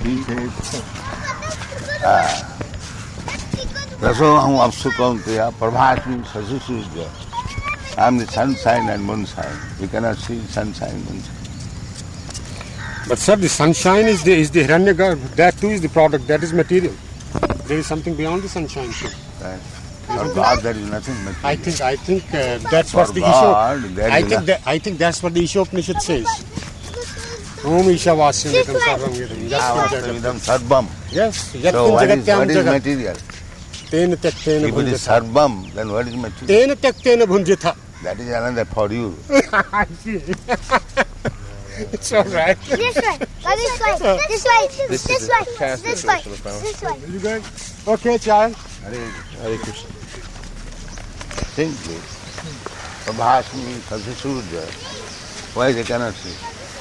he says, Rasoham Apsukanteya Prabhasmi Sasusujya. I am the sunshine and moonshine. You cannot see sunshine, moonshine. But sir, the sunshine is the Hiranyagarbha. That too is the product. That is material. There is something beyond the sunshine too. Right. For God, there is nothing material. I think that's what the God, I think that's what the Ishopanishad says. Om Ishavasya Vidam Sarvam Vidam Sarvam. Yes. So what is material? If it is Sarvam, then what is material? That is another for you. I see. It's all right. This way. This way. You guys? Okay, child. Hare Krishna. Simply, Prabhasmi Sasusujya. Why they cannot see?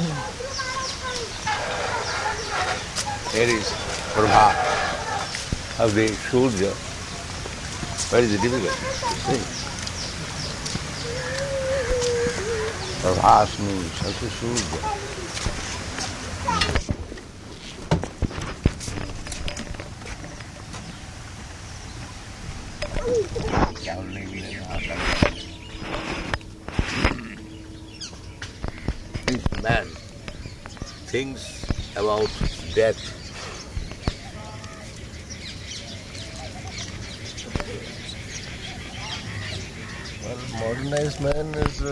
Here is Prabha of the Surya. What is the difficulty? See? Prabhasmi Sasusujya. This man thinks about death. Well, modernized man is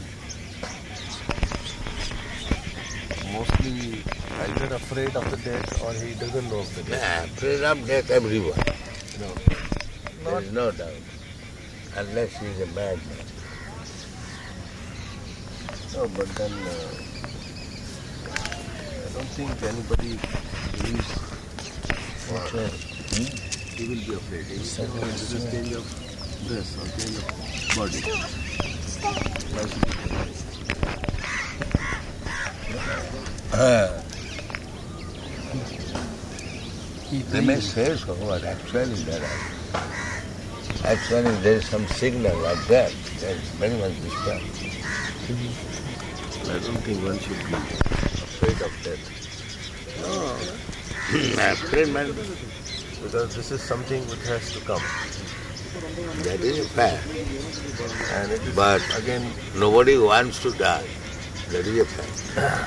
mostly either afraid of the death or he doesn't know of the death. Afraid of death, everyone. No. There is no doubt. Unless he is a madman. No, but then I don't think anybody believes he will be afraid. He will say, oh, this is change of dress or change of body. Why should he be afraid? They may say so, but actually there is some signal of death. There is very much disturbed. I don't think one should be afraid of death. No. Afraid man. Because this is something which has to come. That is a fact. And it is But again, nobody wants to die. That is a fact.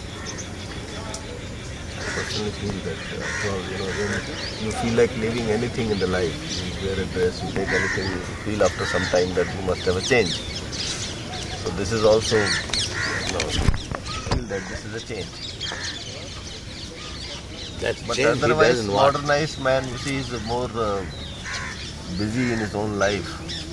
I personally feel that when you feel like living anything in the life, you wear a dress, you take anything, you feel after some time that you must have a change. So this is also, feel that this is a change. But otherwise, modernized man, you see, is more busy in his own life.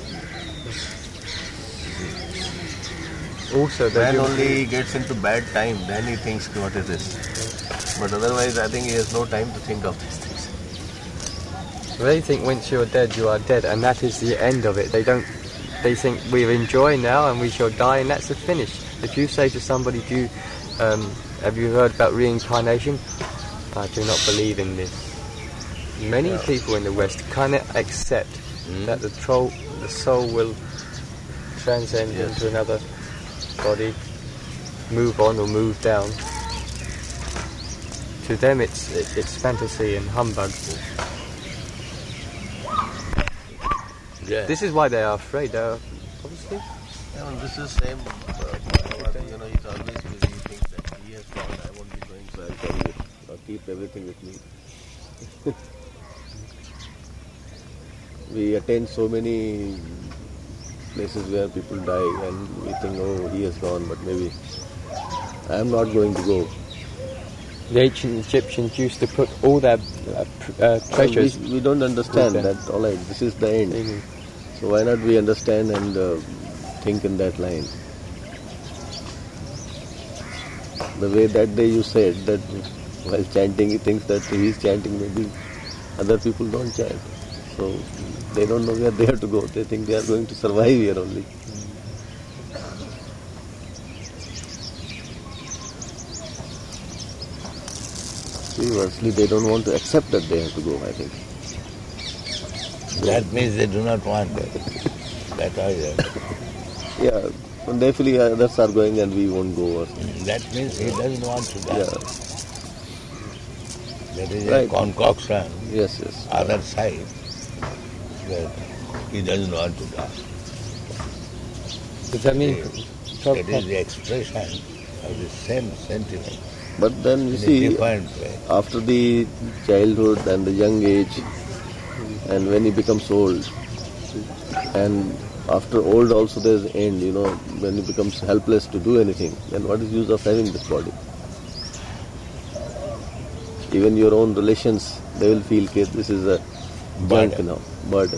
Also, man only gets into bad time, then he thinks, what is this? But otherwise, I think he has no time to think of these things. They think once you're dead, you are dead, and that is the end of it. They think we're enjoying now and we shall die, and that's the finish. If you say to somebody, have you heard about reincarnation? I do not believe in this. Many people in the West cannot accept that the soul will transcend into another body, move on or move down. To them it's fantasy and humbug. Yeah. This is why they are afraid. Obviously. Yeah, well, this is same. He's always busy. He thinks that he has gone. I won't be going, so I'll carry it. I'll keep everything with me. We attend so many places where people die, and we think, oh, he has gone, but maybe I am not going to go. The ancient Egyptians used to put all their treasures. We don't understand that. All right, this is the end. So why not we understand and think in that line? The way that day you said that while chanting, he thinks that he's chanting, maybe other people don't chant. So they don't know where they have to go. They think they are going to survive here only. Seriously, they don't want to accept that they have to go, I think. That means they do not want that. That I Yeah, and they feel others are going and we won't go. Or that means he doesn't want to die. That is a Right. concoction, Yes, yes. other side, that he doesn't want to die. Does that mean? It is the expression of the same sentiment But then you in a see, different way. after the childhood and the young age, and when he becomes old, and after old also there's end, when he becomes helpless to do anything, then what is use of having this body? Even your own relations, they will feel that this is a junk Burden. now, burden.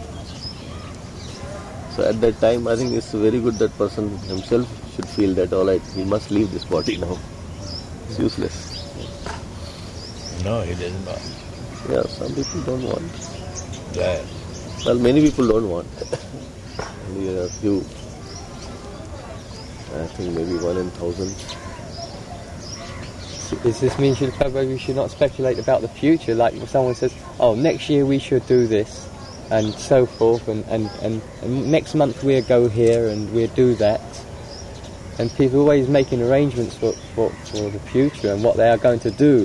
So at that time, I think it's very good that person himself should feel that, all right, he must leave this body now. It's useless. No, he doesn't want. Yeah, some people don't want. That. Well, many people don't want. Only a few. I think maybe 1 in 1,000. Does this mean, Srila Prabhupada, we should not speculate about the future? Like if someone says, oh, next year we should do this, and so forth, and next month we'll go here and we'll do that. And people are always making arrangements for the future and what they are going to do,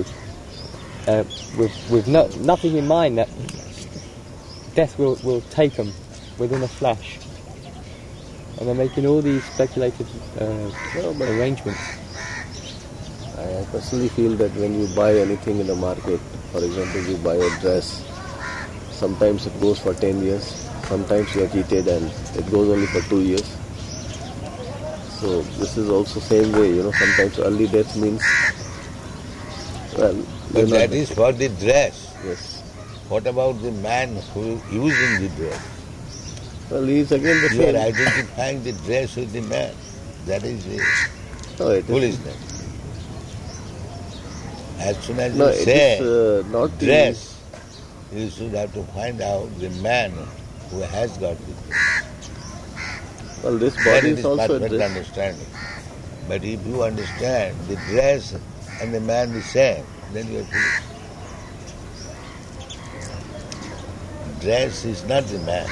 with nothing in mind that death will take them within a flash. And they're making all these speculative arrangements. I personally feel that when you buy anything in the market, for example, you buy a dress, sometimes it goes for 10 years, sometimes you are cheated and it goes only for 2 years. So this is also same way, sometimes early death means, well, But that is for the dress. yes. What about the man who is using the dress? Well, he is again the You are same. identifying the dress with the man. That is the No, it is, foolishness. As soon as you no, it say is not the dress, you should have to find out the man who has got the dress. Well, this Then body it is is also a perfect dress. understanding. But if you understand the dress and the man the same, then you are foolish. Dress is not the man.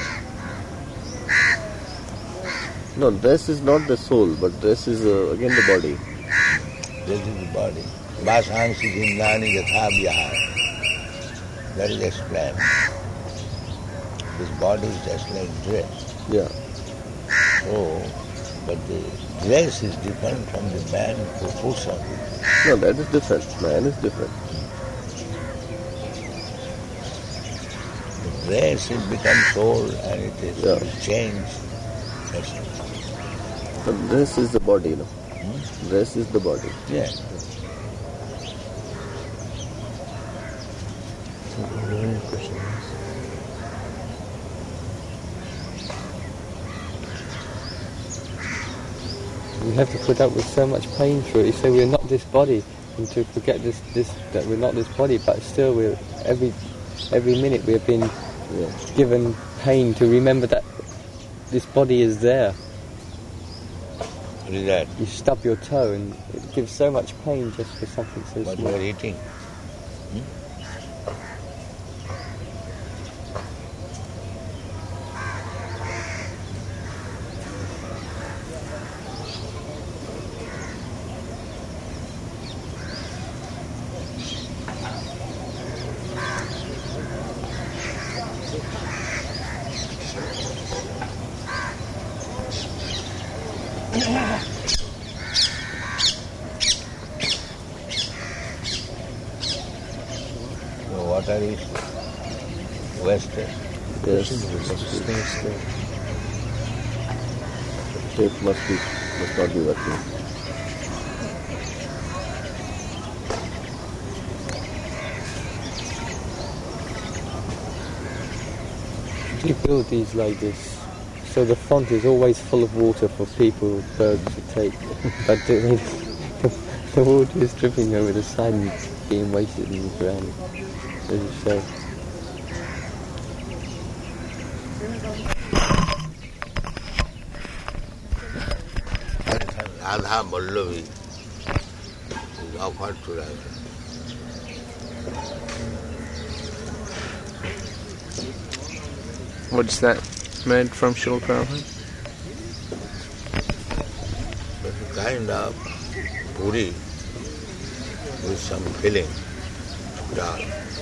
No, dress is not the soul, but dress is again the body. This is the body. Vasangsi bhinnani yatha vyahara. That is explained. This body is just like dress. Yeah. So, but the dress is different from the man who puts on it. No, that is different. Man is different. The dress it becomes old and it is Yeah. changed. That's it. But dress is the body, Dress is the body. Yeah. We have to put up with so much pain for it. You say we're not this body, and to forget this that we're not this body, but still we're every minute we're being Yeah. given pain to remember that this body is there. What is that? You stub your toe and it gives so much pain just for something so What you small. are eating? The water is wasted. Yes. Tape must not be working. You build these like this, so the font is always full of water for people, birds to take, but the water is dripping over the side and being wasted in the ground, as you say. Radha Vallavi is offered to Radha. What's that made from, Srila Prabhupada? It's a kind of puri with some filling. dal.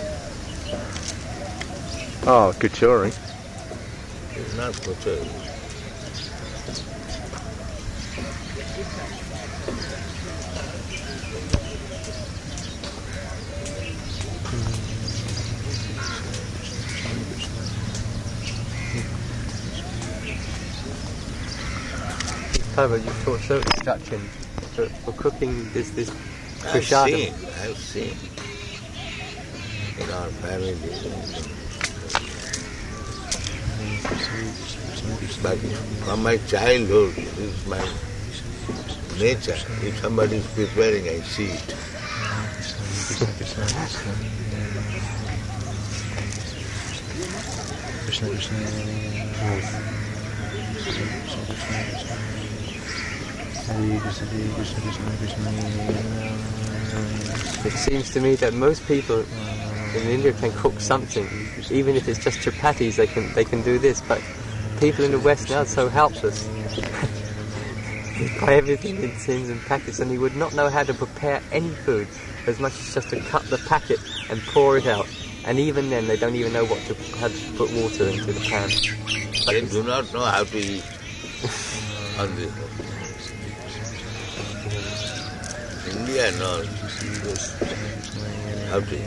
Oh, kachori. It's not kachori. However, you taught certain instructions for cooking this I've prasadam. seen in our family. But from my childhood, it's my nature. If somebody is preparing, I see it. It seems to me that most people in India can cook something, even if it's just chapatis. They can do this, but people in the West now are so helpless. They buy everything in tins and packets, and he would not know how to prepare any food as much as just to cut the packet and pour it out. And even then, they don't even know how to put water into the pan. They do not know how to eat on this. India knows how to eat.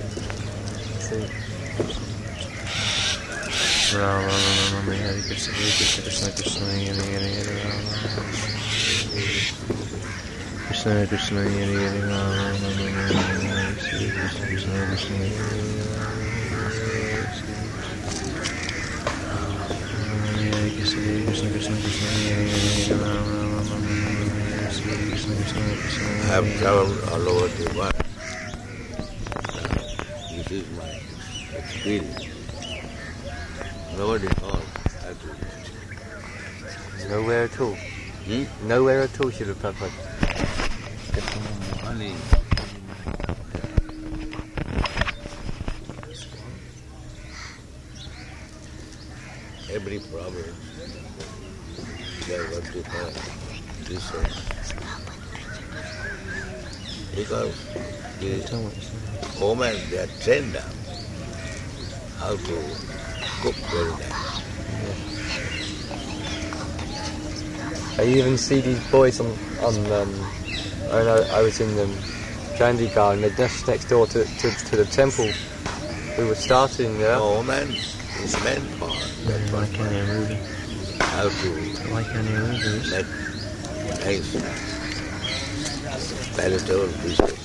Rama Rama Hare Krishna Krishna Krishna Krishna Hare Hare Krishna Krishna Hare Hare Rama Rama Hare Krishna Krishna Krishna Hare Krishna Krishna Krishna Krishna Hare Hare Rama Rama Hare Krishna Krishna Krishna I have traveled all over the world. This is my experience. Nobody knows how to eat. Nowhere at all. Nowhere at all, Srila Prabhupada. Only every province, they have what they call resource. Because the women, they are trained up how to cook very nice. I even see these boys on I was in Chandigarh, and they're just next door to the temple. We were starting there. No, women is meant for that one. How to make nice palatable dishes.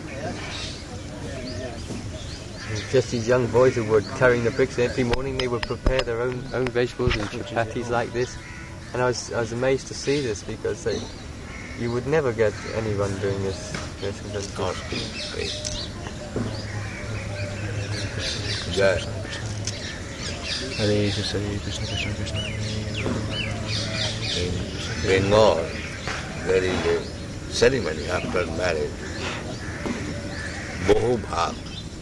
Just these young boys who were carrying the bricks, and every morning they would prepare their own vegetables and chapatis like this. And I was amazed to see this, because you would never get anyone doing this. Yeah. Hare Krishna Krishna Krishna In Bengal, there is a ceremony after marriage. Bohu Bhag.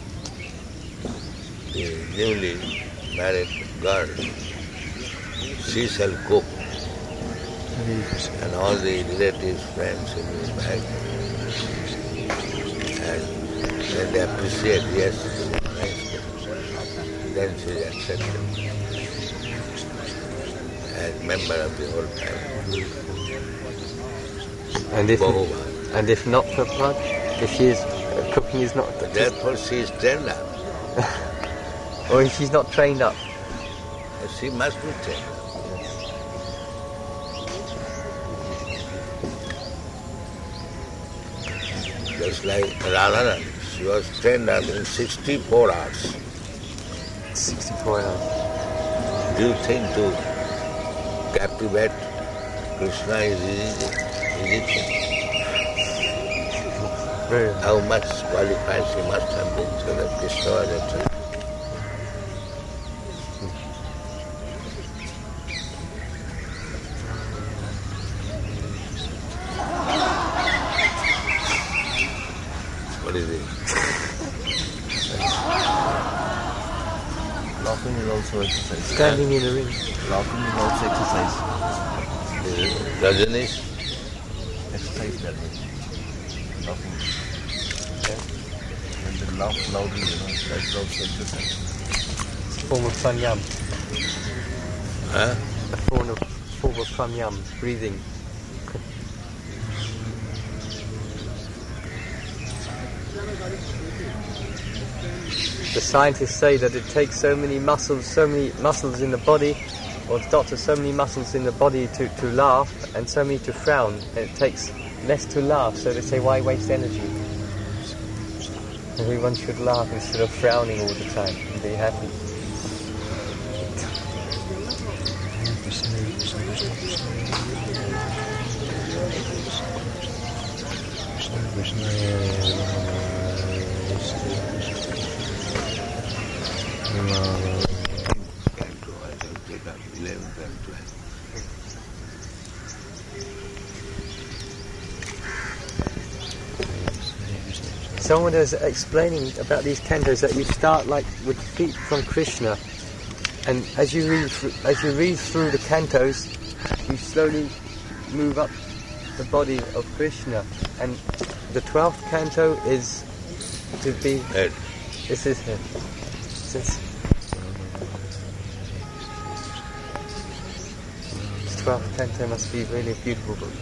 The newly married girl, she shall cook. And all the relatives, friends will be back. And when they appreciate, yes, nice, then she is accepted as member of the whole family. And if not, Prabhupada, if cooking is not... Therefore she is trained up. Or if she's not trained up. She must be trained up. Just like Radharani, she was trained up in 64 hours. 64 hours. Do you think to captivate Krishna is easy? How much qualified she must have been so that Krishna was attracted. What is it? Laughing is also exercise. Standing in the ring. Laughing is also exercise. Rajanish? Exercise that way. Laughing. When the laugh loudly, that's also exercise. Form of pranayam. Huh? A form of pranayam, breathing. The scientists say that it takes so many muscles in the body, or the doctor, so many muscles in the body to laugh and so many to frown. And it takes less to laugh, so they say, why waste energy? Everyone should laugh instead of frowning all the time and be happy. Someone was explaining about these cantos that you start like with feet from Krishna, and as you read through the cantos, you slowly move up the body of Krishna, and the 12th canto is to be. This is it. This 12th canto must be really a beautiful book.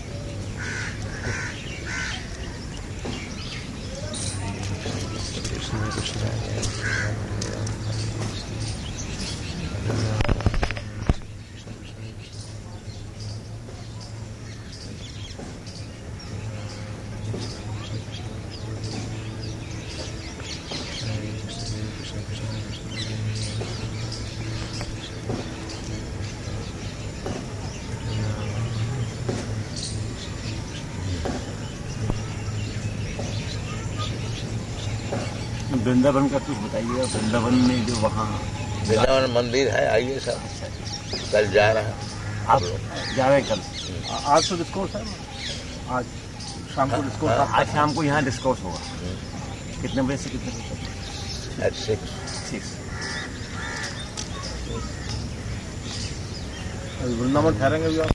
Vrindavan का कुछ बताइएगा, वृंदावन में जो वहाँ वृंदावन मंदिर है, आइए सब, कल जा रहे हैं आप जा रहे हैं कल? आज तो डिस्कोर्स है, आज शाम को डिस्कोर्स, आज शाम को यहाँ डिस्कोर्स होगा। कितने बजे से कितने बजे तक? at 6. वृंदावन ठहरेंगे भी आप?